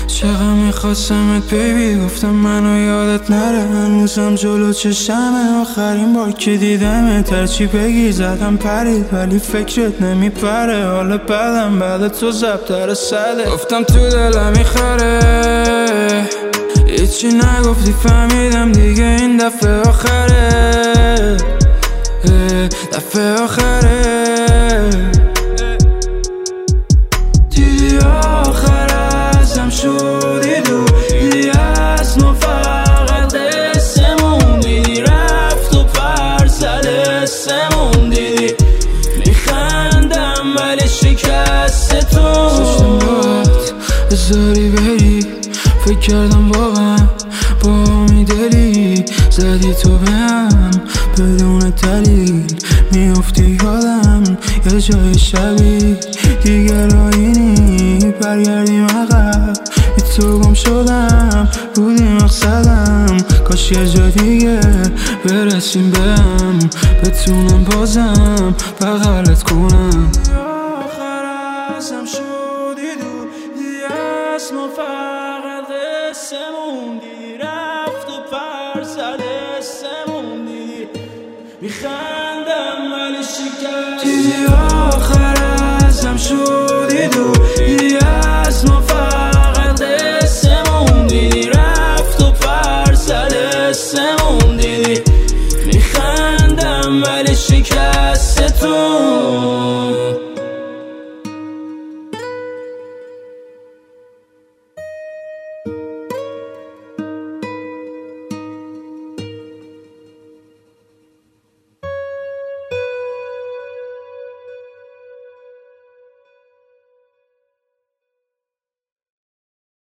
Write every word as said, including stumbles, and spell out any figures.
چقدر میخواستمت بیبی، گفتم منو یادت نره، هنوزم جلو چشمه، آخرین بار که دیدمت هرچی بگی زدم پرید، ولی فکرت نمیپره، حالا بعدم بعد تو زبطر صده. گفتم تو دلم میخره، هیچی نگفتی فهمیدم دیگه این دفعه آخره، دفعه آخره. دیدی آخر ازم شدی دو، دیدی از ما فقط قسمون، دیدی رفت و پر زد اسمون، دیدی میخندم ولی شکستتون. سوشتم باید بذاری بری، فکر کردم واقعا با میدلی، زدی تو بهم بدون دلیل، میافتی یادم یه جای شبیه دیگه راینی، برگردیم عقب بی تو گم شدم، بودی مقصدم، کاش یه جا دیگه برسیم بهم، بتونم بازم بغلت کنم. آخر ازم شدی دور، دیدی از ما فقط قسمون، دیدی رفت و پر زد اسمون، دیدی میخندم ولی شکست. دیدی آخر ازم شد